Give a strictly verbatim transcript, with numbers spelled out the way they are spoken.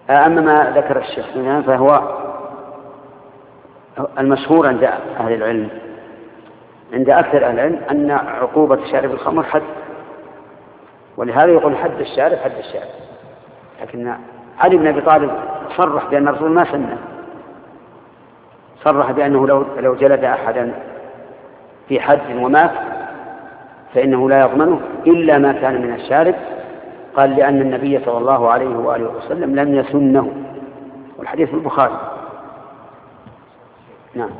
أما ما ذكر الشيخ سنان فهو المشهور عند أهل العلم، عند أكثر أهل العلم، أن عقوبة شارب الخمر حد، ولهذا يقول حد الشارب حد الشارب. لكن علي بن أبي طالب صرح بأن الرسول ما سنه، صرح بأنه لو لو جلد أحدا في حد ومات فإنه لا يضمنه إلا ما كان من الشارب، قال لأن النبي صلى الله عليه وآله وسلم لم يسنه، والحديث في البخاري. نعم.